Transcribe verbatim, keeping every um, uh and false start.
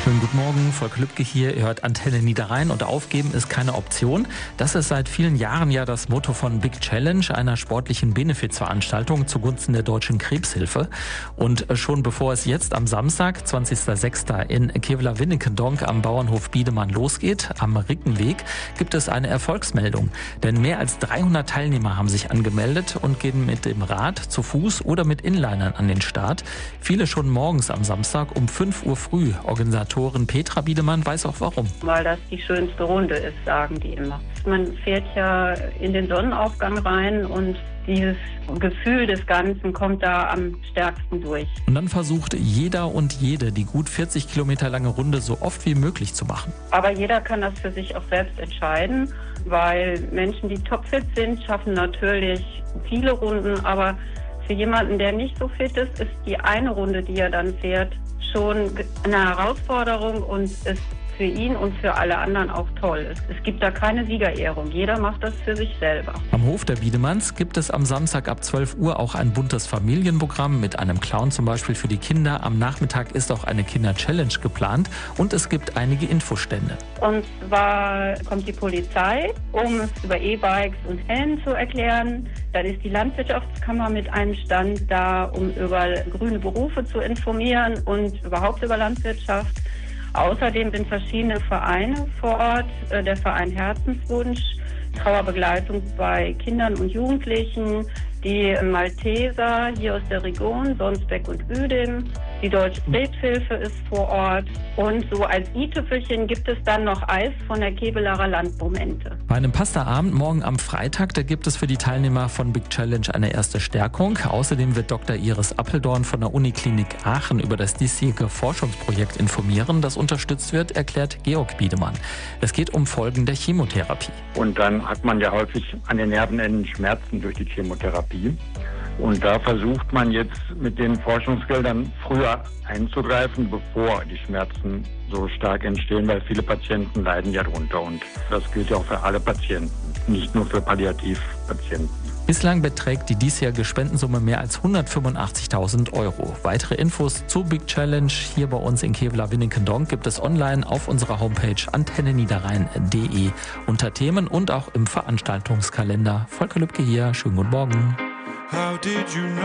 Schönen guten Morgen, Volker Lübke hier. Ihr hört Antenne Niederrhein und aufgeben ist keine Option. Das ist seit vielen Jahren ja das Motto von Big Challenge, einer sportlichen Benefizveranstaltung zugunsten der Deutschen Krebshilfe. Und schon bevor es jetzt am Samstag, zwanzigster sechster in Kevelaer-Winnikendonk am Bauernhof Biedemann losgeht, am Rickenweg, gibt es eine Erfolgsmeldung. Denn mehr als dreihundert Teilnehmer haben sich angemeldet und gehen mit dem Rad, zu Fuß oder mit Inlinern an den Start. Viele schon morgens am Samstag um fünf Uhr früh. Organisatorin Petra Biedemann weiß auch warum. Weil das die schönste Runde ist, sagen die immer. Man fährt ja in den Sonnenaufgang rein und dieses Gefühl des Ganzen kommt da am stärksten durch. Und dann versucht jeder und jede, die gut vierzig Kilometer lange Runde so oft wie möglich zu machen. Aber jeder kann das für sich auch selbst entscheiden, weil Menschen, die topfit sind, schaffen natürlich viele Runden, aber für jemanden, der nicht so fit ist, ist die eine Runde, die er dann fährt, schon eine Herausforderung und ist für ihn und für alle anderen auch toll. Es gibt da keine Siegerehrung. Jeder macht das für sich selber. Am Hof der Biedemanns gibt es am Samstag ab zwölf Uhr auch ein buntes Familienprogramm mit einem Clown zum Beispiel für die Kinder. Am Nachmittag ist auch eine Kinder-Challenge geplant und es gibt einige Infostände. Und zwar kommt die Polizei, um es über E-Bikes und Helm zu erklären. Dann ist die Landwirtschaftskammer mit einem Stand da, um über grüne Berufe zu informieren und überhaupt über Landwirtschaft. Außerdem sind verschiedene Vereine vor Ort, der Verein Herzenswunsch, Trauerbegleitung bei Kindern und Jugendlichen, die Malteser hier aus der Region, Sonsbeck und Uedem, die Deutsche Krebshilfe ist vor Ort und so als i-Tüpfelchen gibt es dann noch Eis von der Kevelaerer Landmomente. Bei einem Pastaabend morgen am Freitag, da gibt es für die Teilnehmer von Big Challenge eine erste Stärkung. Außerdem wird Doktor Iris Appeldorn von der Uniklinik Aachen über das diesjährige Forschungsprojekt informieren, das unterstützt wird, erklärt Georg Biedemann. Es geht um Folgen der Chemotherapie. Und dann hat man ja häufig an den Nervenenden Schmerzen durch die Chemotherapie. Und da versucht man jetzt mit den Forschungsgeldern früher einzugreifen, bevor die Schmerzen so stark entstehen, weil viele Patienten leiden ja drunter. Und das gilt ja auch für alle Patienten, nicht nur für Palliativpatienten. Bislang beträgt die diesjährige Spendensumme mehr als hundertfünfundachtzigtausend Euro. Weitere Infos zu Big Challenge hier bei uns in Kevelaer-Winnikendonk gibt es online auf unserer Homepage antenne niederrhein punkt de unter Themen und auch im Veranstaltungskalender. Volker Lübke hier, schönen guten Morgen. How did you know?